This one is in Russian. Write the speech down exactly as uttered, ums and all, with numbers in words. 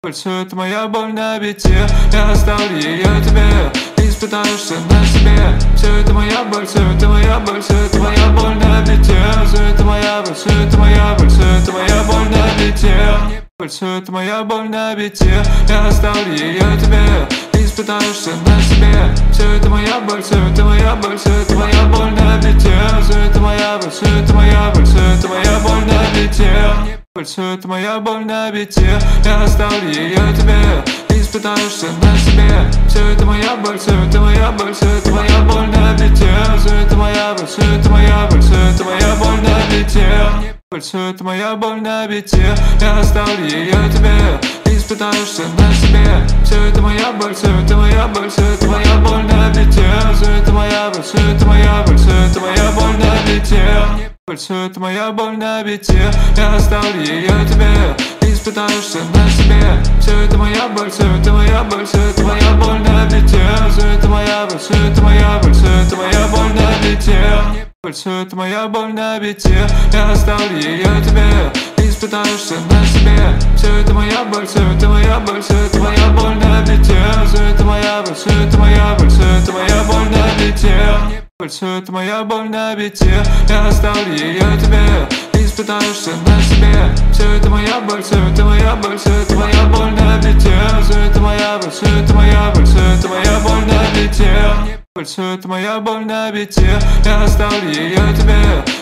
Боль, все это моя боль на бите. Я оставлю ее тебе. Ты испытаешься на себе. Все это моя боль, все это моя боль, все это моя боль на бите. Все это моя боль, все это моя боль, все это моя боль на бите. Боль, все это моя боль на бите. Я оставлю ее тебе. Ты испытаешься на себе. Все это моя боль, все это моя боль, все это моя боль на бите. Все это моя боль, все это моя боль, все это моя боль на бите. Боль, все это моя боль на бите. Я оставлю ее тебе. Ты испытаешься на себе. Все это моя боль, все это моя боль, все это моя боль на бите. Все это моя боль, все это моя боль, все это моя боль на бите. Боль, все это моя боль на бите. Я оставлю ее тебе. Ты испытаешься на себе. Все это моя боль, все это моя боль, все это моя боль на бите. Все это моя боль, все это моя боль, все это моя боль на бите. Боль, все это моя боль на бите. Я оставлю ее тебе. Ты испытаешься на себе. Все это моя боль, все это моя боль, все это моя боль на бите. Все это моя боль, все это моя боль, все это моя боль на бите. Боль, все это моя боль на бите. Я оставлю ее тебе. Ты испытаешься на себе. Все это моя боль, все это моя боль, все это моя боль на бите. Все это моя боль, все это моя боль, все это моя боль на бите. Боль, все это моя боль на бите. Я оставлю ее тебе. Ты испытаешься на себе. Все это моя боль, все это моя боль, все это моя боль на бите. Все это моя боль, все это моя боль, все это моя боль на бите. Боль, все это моя боль на бите. Я оставлю ее тебе.